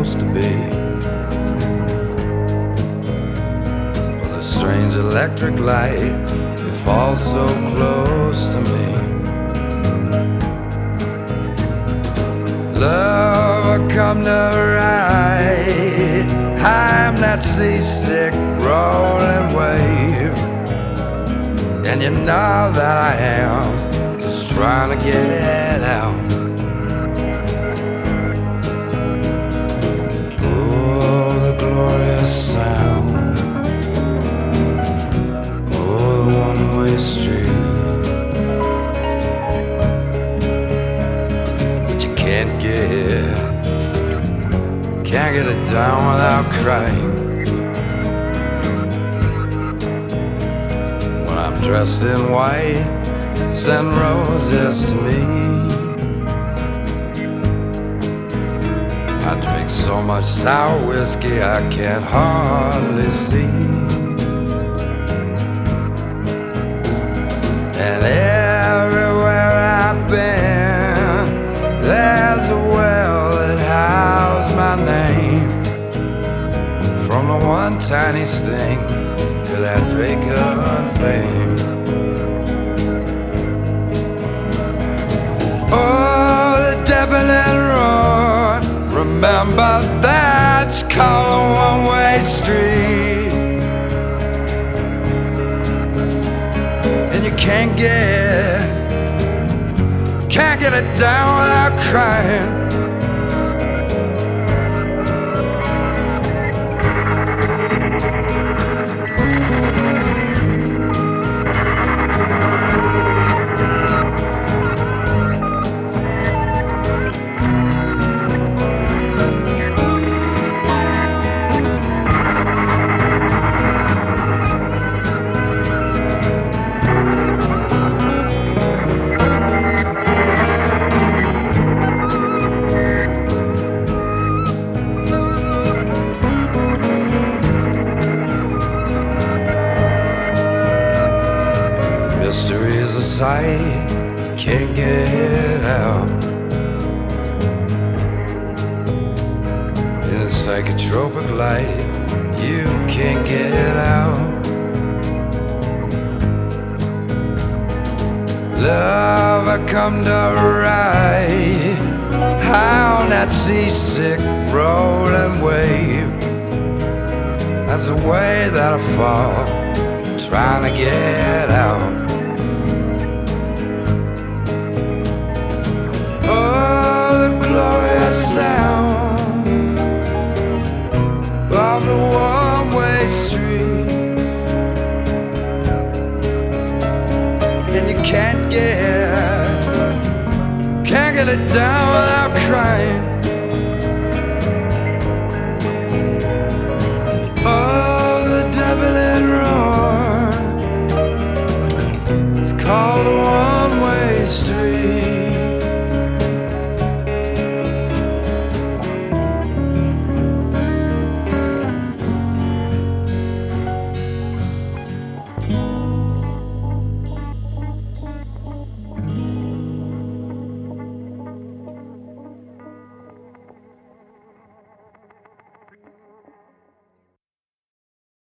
supposed to be. But the strange electric light, you fall so close to me. Love, I come to ride. I'm that seasick rolling wave, and you know that I am just trying to get out. Oh, the glorious sound. Oh, the one-way street. But you can't get it down without crying. When I'm dressed in white, send roses to me. I drink so much sour whiskey I can't hardly see. And everywhere I've been, there's a well that houses my name. From the one tiny sting to that vacant fame. Oh, the definite roar. Remember that's called a one-way street. And you can't get it down without crying. Mystery is a sight you can't get out. In a psychotropic light you can't get out. Love, I come to ride. How on that seasick rolling wave. That's the way that I fall, trying to get out. Oh, the glorious sound.